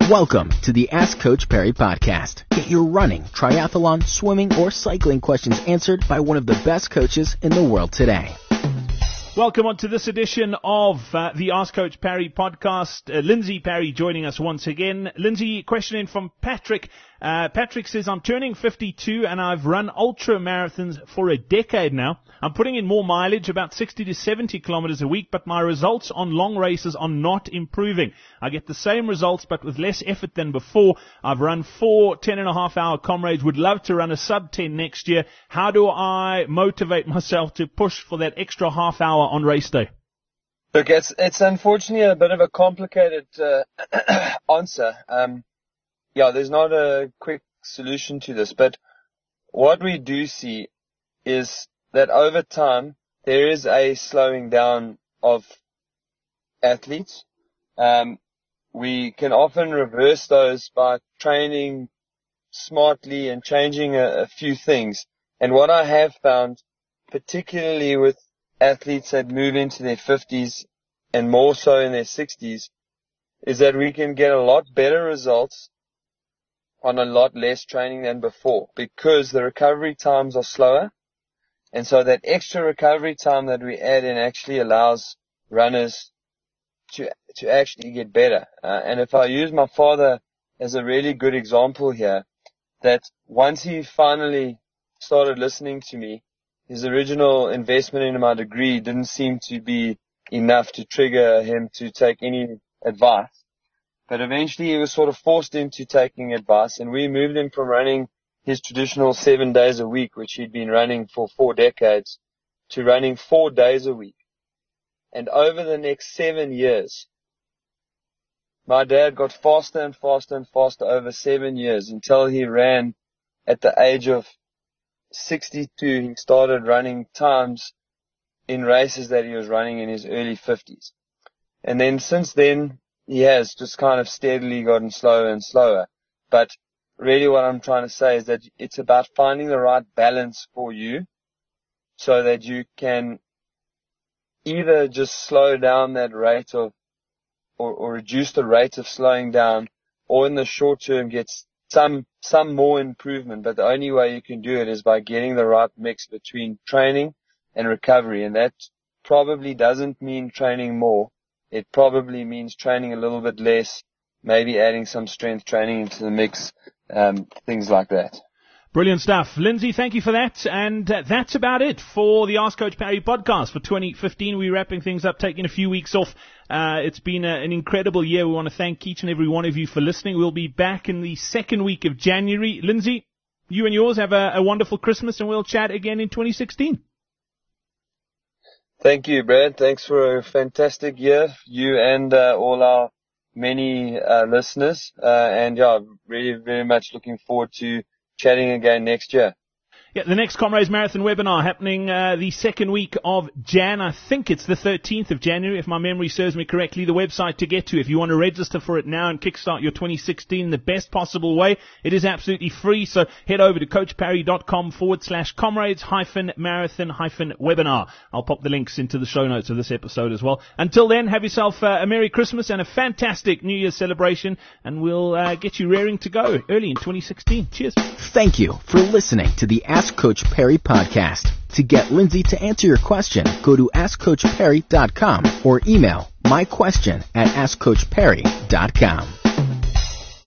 Welcome to the Ask Coach Perry podcast. Get your running, triathlon, swimming, or cycling questions answered by one of the best coaches in the world today. Welcome on to this edition of the Ask Coach Perry podcast. Lindsay Perry joining us once again. Lindsay, question in from Patrick. Patrick says, I'm turning 52 and I've run ultra marathons for a decade now. I'm putting in more mileage, about 60 to 70 kilometers a week, but my results on long races are not improving. I get the same results, but with less effort than before. I've run 4 10.5-hour comrades, would love to run a sub 10 next year. How do I motivate myself to push for that extra half hour on race day? Look, it's unfortunately a bit of a complicated answer. There's not a quick solution to this, but what we do see is that over time there is a slowing down of athletes. We can often reverse those by training smartly and changing a few things. And what I have found, particularly with athletes that move into their 50s and more so in their 60s, is that we can get a lot better results on a lot less training than before, because the recovery times are slower. And so that extra recovery time that we add in actually allows runners to actually get better. And if I use my father as a really good example here, that once he finally started listening to me, his original investment in my degree didn't seem to be enough to trigger him to take any advice. But eventually he was sort of forced into taking advice, and we moved him from running his traditional 7 days a week, which he'd been running for 4 decades, to running 4 days a week. And over the next 7 years, my dad got faster and faster and faster over 7 years, until he ran at the age of 62. He started running times in races that he was running in his early 50s. And then since then, he has just kind of steadily gotten slower and slower. But really what I'm trying to say is that it's about finding the right balance for you so that you can either just slow down that rate of, or reduce the rate of slowing down, or in the short term get some more improvement. But the only way you can do it is by getting the right mix between training and recovery. And that probably doesn't mean training more. It probably means training a little bit less, maybe adding some strength training into the mix, things like that. Brilliant stuff. Lindsay, thank you for that. And that's about it for the Ask Coach Perry podcast for 2015. We're wrapping things up, taking a few weeks off. It's been an incredible year. We want to thank each and every one of you for listening. We'll be back in the second week of January. Lindsay, you and yours have a wonderful Christmas, and we'll chat again in 2016. Thank you, Brad. Thanks for a fantastic year, you and all our many listeners. Really very much looking forward to chatting again next year. Yeah, the next Comrades Marathon webinar happening the second week of Jan. I think it's the 13th of January, if my memory serves me correctly. The website to get to, if you want to register for it now and kickstart your 2016 the best possible way, it is absolutely free. So head over to coachperry.com/comrades-marathon-webinar. I'll pop the links into the show notes of this episode as well. Until then, have yourself a Merry Christmas and a fantastic New Year's celebration, and we'll get you raring to go early in 2016. Cheers. Thank you for listening to the Ask Coach Perry podcast. To get Lindsay to answer your question, go to AskCoachPerry.com or email myquestion@AskCoachPerry.com.